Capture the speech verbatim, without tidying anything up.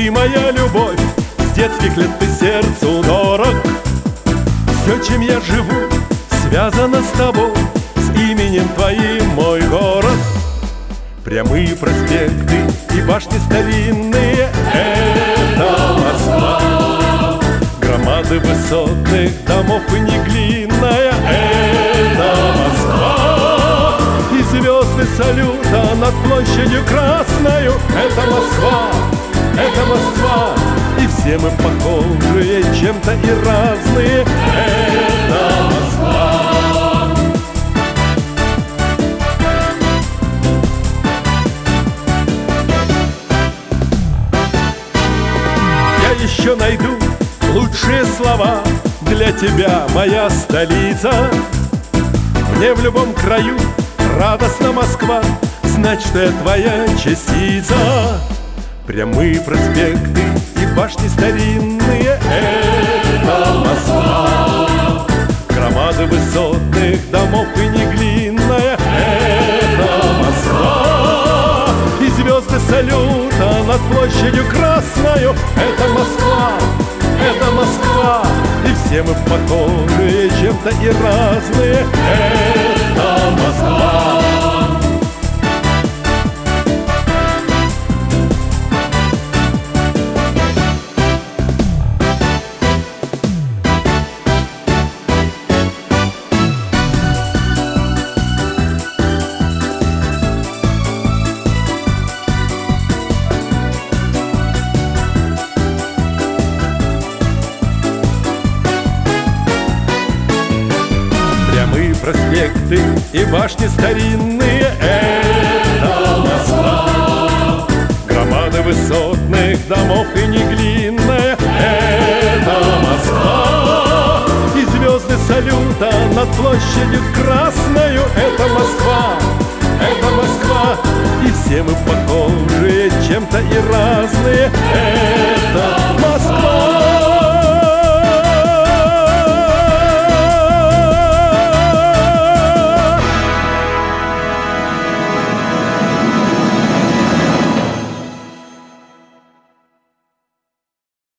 Ты моя любовь, с детских лет ты сердцу дорог. Все, чем я живу, связано с тобой, с именем твоим мой город. Прямые проспекты и башни старинные — это Москва. Громады высотных домов и неглинная — это Москва. И звезды салюта над площадью Красною — это Москва, это Москва. И все мы похожие, чем-то и разные — это Москва. Я еще найду лучшие слова для тебя, моя столица. Мне в любом краю радостна Москва, знать, что я твоя частица. Прямые проспекты и башни старинные — это Москва. Громады высотных домов и неглинная — это Москва. И звезды салюта над площадью Красною — это Москва, это Москва. И все мы похожие, чем-то и разные — это Москва. Прямые проспекты и башни старинные — это Москва. Громады высотных домов и неглинная — это Москва. И звезды салюта над площадью Красною — это Москва, это Москва. И все мы похожие, чем-то и разные — это Москва.